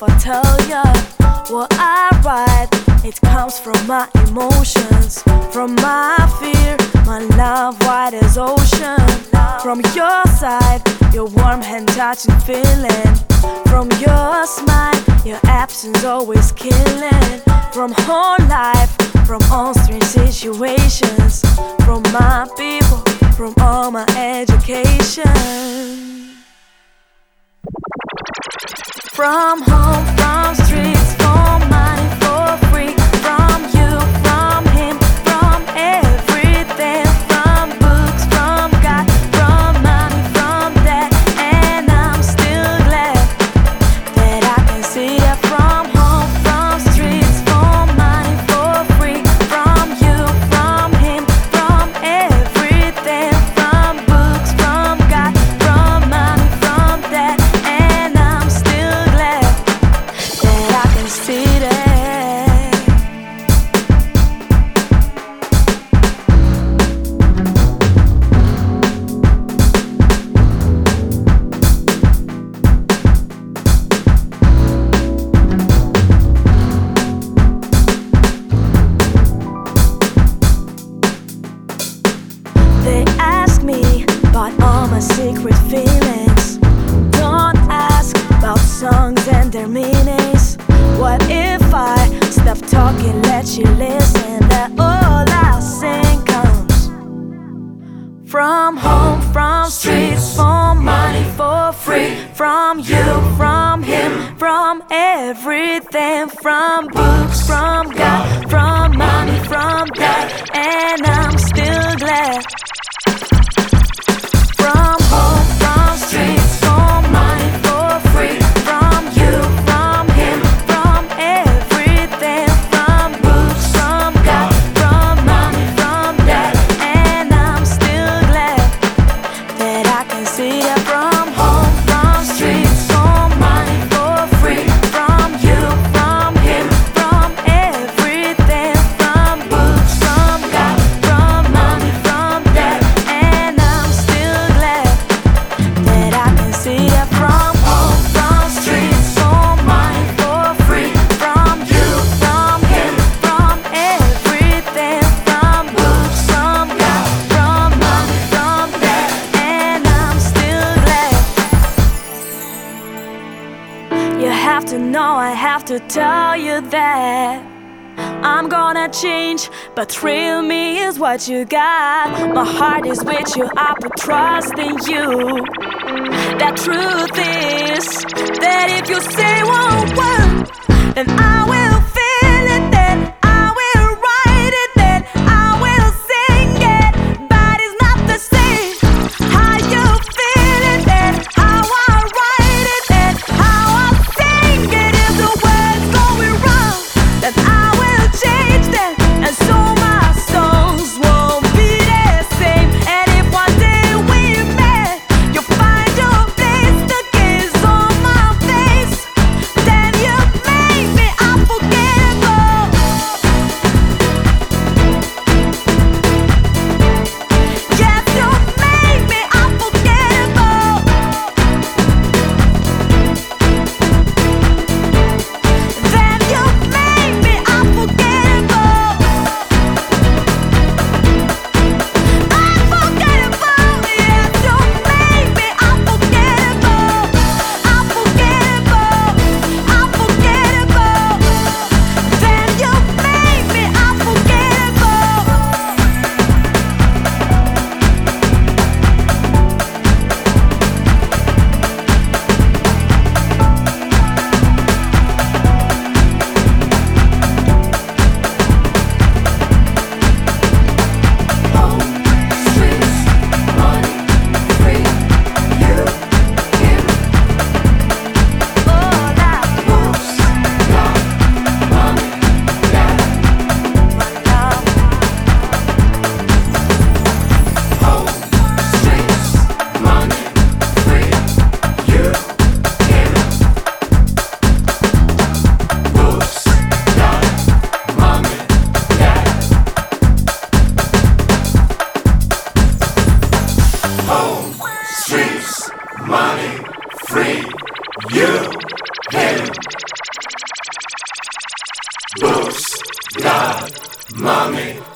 if I tell ya what I write, it comes from my emotions, from my fear, my love wide as ocean. From your side, your warm hand touching feeling. From your smile, your absence always killing. From whole life, from all strange situations. From my people, from all my education. From home, from streets, for money, for free. From you, from him, from everything. From books, from God, from mommy, from dad. And I'm still glad that I can see that. From home, from streets, for money, for free. From you, from him, from everything. From books, from God, from mommy, from dad. And I'm still glad that I can see that. They ask me about all my secret feelings. Don't ask about songs and their meanings. What if I stop talking, let you listen? That all I sing comes from home, from streets, for money, for free. From you, from him, from everything. From books, from God, from mommy, from dad. And I'm still glad. From home, from streets, for money, for free. From you, from him, from everything. From books, from God, from mommy, from dad. And I'm still glad that I can see that. From home, from streets, for money, for free. From you, from him, from everything. From books, from God, from mommy, from dad. And I'm still glad that I can see that. From home, from streets, for money, for free. From you, from him, from everything. From books, from God, from mommy, from dad. And I'm still glad. You have to know, I have to tell you that I'm gonna change, but thrill me is what you got. My heart is with you, I put trust in you. That truth is that if you say one word, then I will feel it, then I will write it, then I will sing it. But it's not the same how you feel it, then how I write it, then how I sing it. If the words going wrong, then I will change them, and so my songs won't be the same. And if one day we met, you'll find your place, the gaze on my face, then you Mommy.